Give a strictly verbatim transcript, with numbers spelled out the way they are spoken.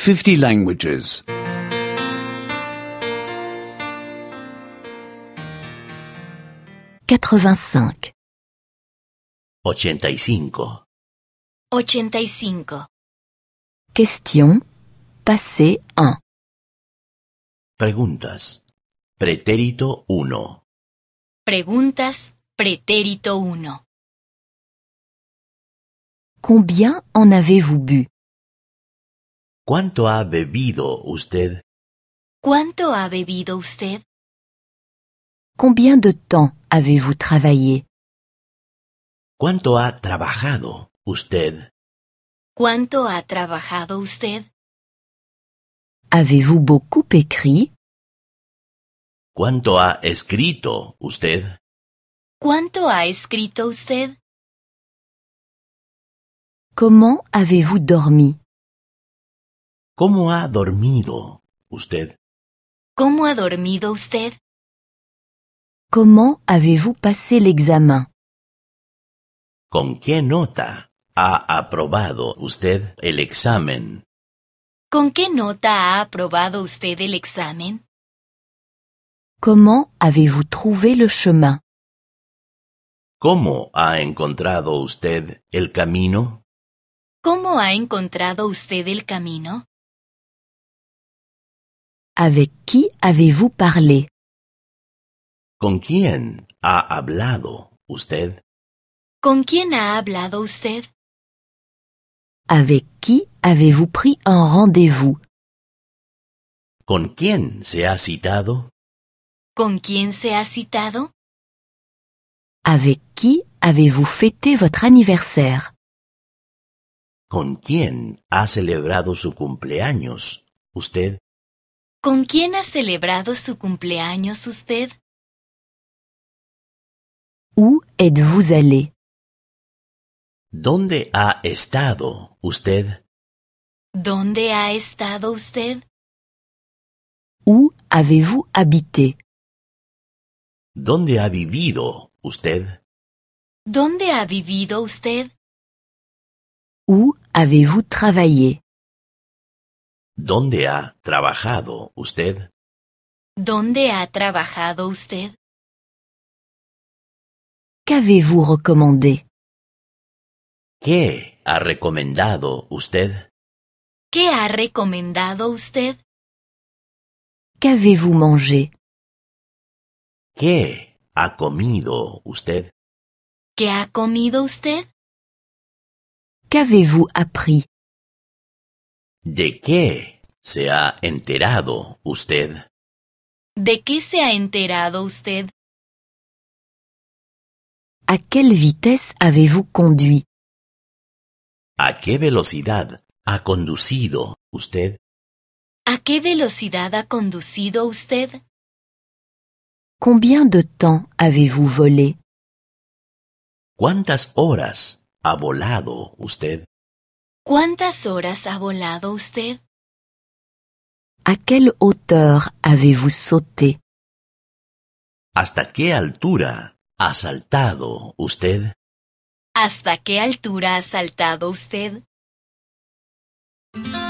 fifty languages. quatre-vingt-cinq. ochenta y cinco. ochenta y cinco. Question. Passé un. Preguntas. Pretérito uno. Preguntas, pretérito uno. Combien en avez-vous bu? ¿Cuánto ha bebido usted? ¿Cuánto ha bebido usted? Combien de temps avez-vous travaillé? ¿Cuánto ha trabajado usted? ¿Cuánto ha trabajado usted? Avez-vous beaucoup écrit? ¿Cuánto ha escrito usted? ¿Cuánto ha escrito usted? Comment avez-vous dormi? ¿Cómo ha dormido usted? ¿Cómo ha dormido usted? Comment avez-vous passé l'examen? ¿Con qué nota ha aprobado usted el examen? ¿Con qué nota ha aprobado usted el examen? Comment avez-vous trouvé le chemin? ¿Cómo ha encontrado usted el camino? ¿Cómo ha encontrado usted el camino? Avec qui avez-vous parlé? ¿Con quién ha hablado usted? ¿Con quién ha hablado usted? Avec qui avez-vous pris un rendez-vous? ¿Con quién se ha citado? ¿Con quién se ha citado? Avec qui avez-vous fêté votre anniversaire? ¿Con quién ha celebrado su cumpleaños usted? ¿Con quién ha celebrado su cumpleaños usted? Où êtes-vous allé? ¿Dónde ha estado usted? ¿Dónde ha estado usted? Où avez-vous habité? ¿Dónde ha vivido usted? ¿Dónde ha vivido usted? Où avez-vous travaillé? ¿Dónde ha trabajado usted? ¿Dónde ha trabajado usted? Qu'avez-vous recommandé? ¿Qué ha recomendado usted? ¿Qué ha recomendado usted? Qu'avez-vous mangé? ¿Qué ha comido usted? ¿Qué ha comido usted? Qu'avez-vous appris? ¿De qué se ha enterado usted? ¿De qué se ha enterado usted? À quelle vitesse avez-vous conduit? ¿A qué velocidad ha conducido usted? ¿A qué velocidad ha conducido usted? Combien de temps avez-vous volé? ¿Cuántas horas ha volado usted? ¿Cuántas horas ha volado usted? À quelle hauteur avez-vous sauté? ¿Hasta qué altura ha saltado usted? ¿Hasta qué altura ha saltado usted?